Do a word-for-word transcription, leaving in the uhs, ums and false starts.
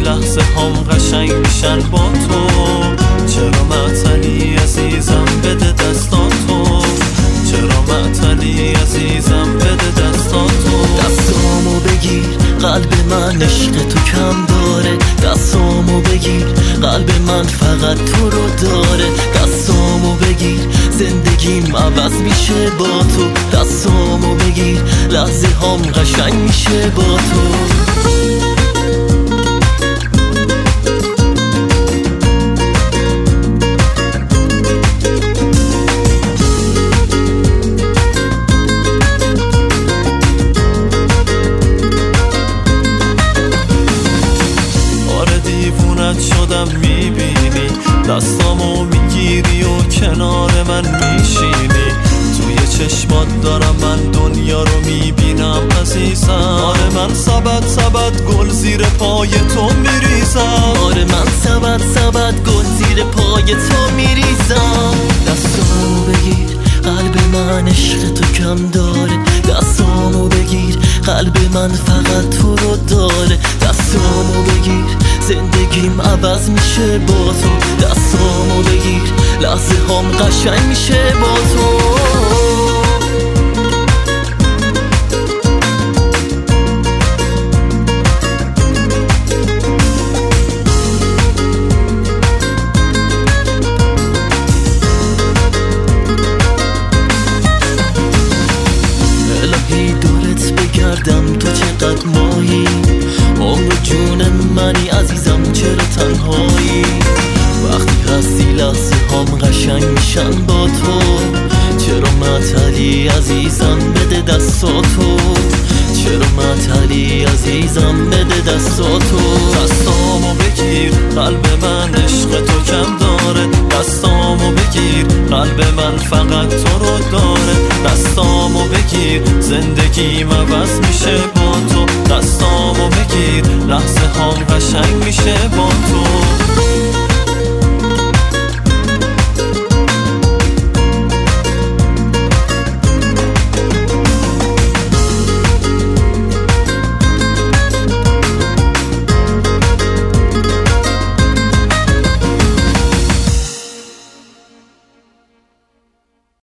لحظه هم قشنگ میشن با تو. چرا معطلی عزیزم بده دستاتو، چرا معطلی عزیزم بده دستاتو. دستامو بگیر قلب من عشق تو کم داره، دستامو بگیر قلب من فقط تو رو داره. دستامو بگیر زندگیم عوض میشه با تو، دستامو بگیر لحظه هم قشنگ میشه با تو. شدم میبینی دستامو میگیری و کنار من میشینی. توی چشمات دارم من دنیا رو میبینم عزیزم. آره من سبد سبد گل زیر پای تو میریزم. آره من سبد سبد گل زیر پای تو میریزم. دستامو بگیر قلب من عشق تو کم داره، دستامو بگیر قلب من فقط تو رو داره. دستامو بگیر زندگیم عوض میشه با تو، دستامو بگیر لحظه هم قشنگ میشه با تو. الهی دورت بگردم تو چقدر ماهی، عمر جون منی عزیزم چرا تنهایی. وقتی هستی لحظه هم قشنگ میشن با تو، چرا معطلی عزیزم بده دستاتو، چرا معطلی عزیزم بده دستاتو. دستامو بگیر قلب من عشق تو کم داره، دستامو بگیر قلب من فقط تو رو داره. دستامو بگیر زندگیم عوض میشه با تو، دستامو بگیر لحظه هم قشنگ میشه با تو.